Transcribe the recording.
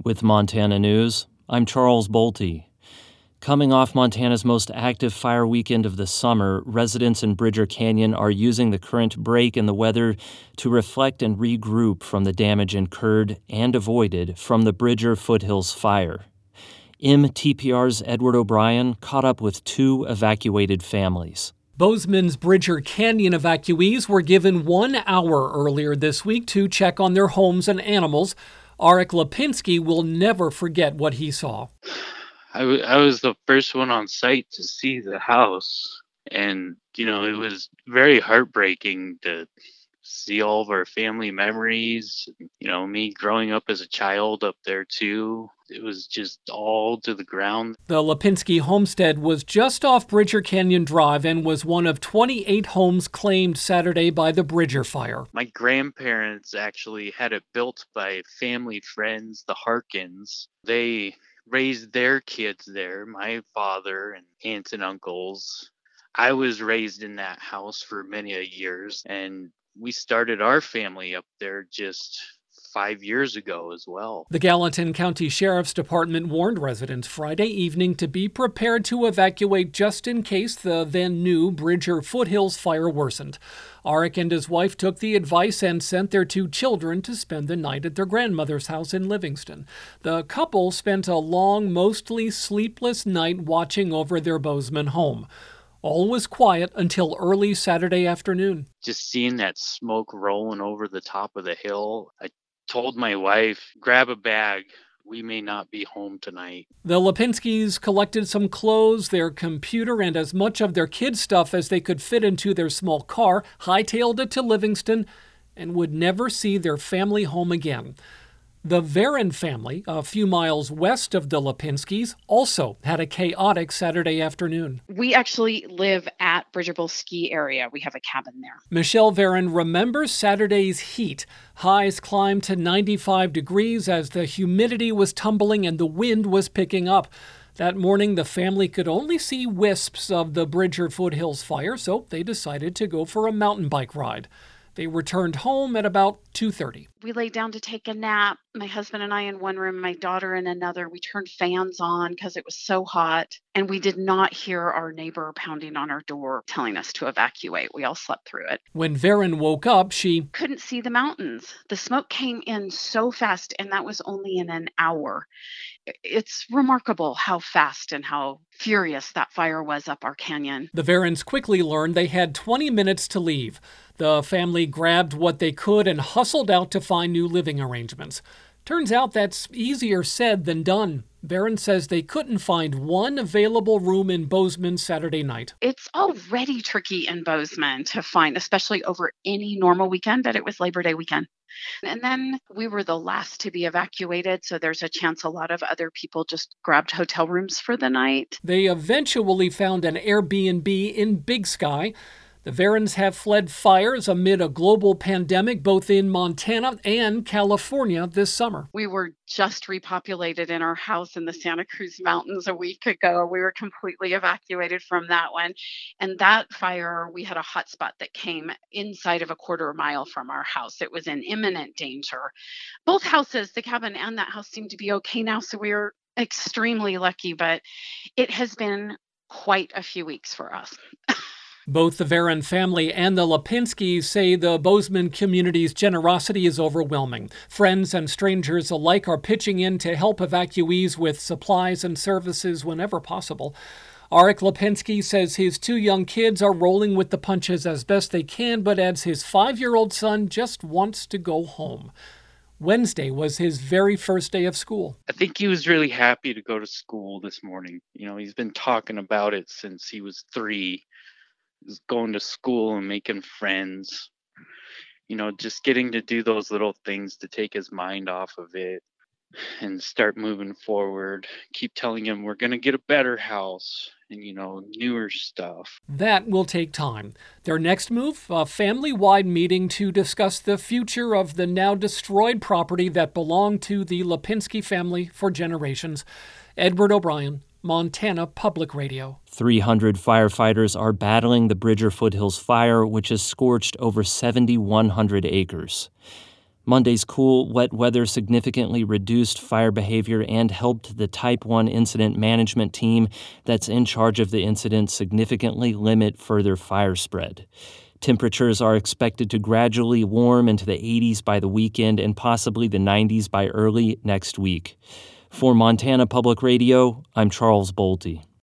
With Montana News, I'm Charles Bolte. Coming off Montana's most active fire weekend of the summer, residents in Bridger Canyon are using the current break in the weather to reflect and regroup from the damage incurred and avoided from the Bridger Foothills fire. MTPR's Edward O'Brien caught up with 2 evacuated families. Bozeman's Bridger Canyon evacuees were given 1 hour earlier this week to check on their homes and animals. Arik Lipinski will never forget what he saw. I was the first one on site to see the house, and, it was very heartbreaking to see all of our family memories. Me growing up as a child up there, too. It was just all to the ground. The Lipinski homestead was just off Bridger Canyon Drive and was one of 28 homes claimed Saturday by the Bridger fire. My grandparents actually had it built by family friends, the Harkins. They raised their kids there, my father and aunts and uncles. I was raised in that house for many years, and we started our family up there just 5 years ago as well. The Gallatin County Sheriff's Department warned residents Friday evening to be prepared to evacuate just in case the then new Bridger Foothills fire worsened. Arik and his wife took the advice and sent their 2 children to spend the night at their grandmother's house in Livingston. The couple spent a long, mostly sleepless night watching over their Bozeman home. All was quiet until early Saturday afternoon. Just seeing that smoke rolling over the top of the hill, I told my wife, grab a bag. We may not be home tonight. The Lipinskis collected some clothes, their computer, and as much of their kids' stuff as they could fit into their small car, hightailed it to Livingston, and would never see their family home again. The Varon family, a few miles west of the Lipinskis, also had a chaotic Saturday afternoon. We actually live at Bridger Bowl Ski Area. We have a cabin there. Michelle Varon remembers Saturday's heat. Highs climbed to 95 degrees as the humidity was tumbling and the wind was picking up. That morning, the family could only see wisps of the Bridger Foothills fire, so they decided to go for a mountain bike ride. They returned home at about 2:30. We laid down to take a nap. My husband and I in one room, my daughter in another. We turned fans on because it was so hot. And we did not hear our neighbor pounding on our door telling us to evacuate. We all slept through it. When Varon woke up, she couldn't see the mountains. The smoke came in so fast, and that was only in an hour. It's remarkable how fast and how furious that fire was up our canyon. The Varons quickly learned they had 20 minutes to leave. The family grabbed what they could and hustled out to find new living arrangements. Turns out that's easier said than done. Varon says they couldn't find one available room in Bozeman Saturday night. It's already tricky in Bozeman to find, especially over any normal weekend, but it was Labor Day weekend. And then we were the last to be evacuated, so there's a chance a lot of other people just grabbed hotel rooms for the night. They eventually found an Airbnb in Big Sky. The Varons have fled fires amid a global pandemic both in Montana and California this summer. We were just repopulated in our house in the Santa Cruz Mountains a week ago. We were completely evacuated from that one. And that fire, we had a hot spot that came inside of a quarter mile from our house. It was in imminent danger. Both houses, the cabin and that house, seem to be okay now, so we were extremely lucky, but it has been quite a few weeks for us. Both the Varon family and the Lipinskis say the Bozeman community's generosity is overwhelming. Friends and strangers alike are pitching in to help evacuees with supplies and services whenever possible. Arik Lipinski says his 2 young kids are rolling with the punches as best they can, but adds his 5-year-old son just wants to go home. Wednesday was his very first day of school. I think he was really happy to go to school this morning. He's been talking about it since he was 3. He's going to school and making friends. Just getting to do those little things to take his mind off of it and start moving forward. Keep telling him we're going to get a better house and, newer stuff. That will take time. Their next move, a family-wide meeting to discuss the future of the now destroyed property that belonged to the Lipinski family for generations. Edward O'Brien, Montana Public Radio. 300 firefighters are battling the Bridger Foothills fire, which has scorched over 7,100 acres. Monday's cool, wet weather significantly reduced fire behavior and helped the Type 1 incident management team that's in charge of the incident significantly limit further fire spread. Temperatures are expected to gradually warm into the 80s by the weekend and possibly the 90s by early next week. For Montana Public Radio, I'm Charles Bolte.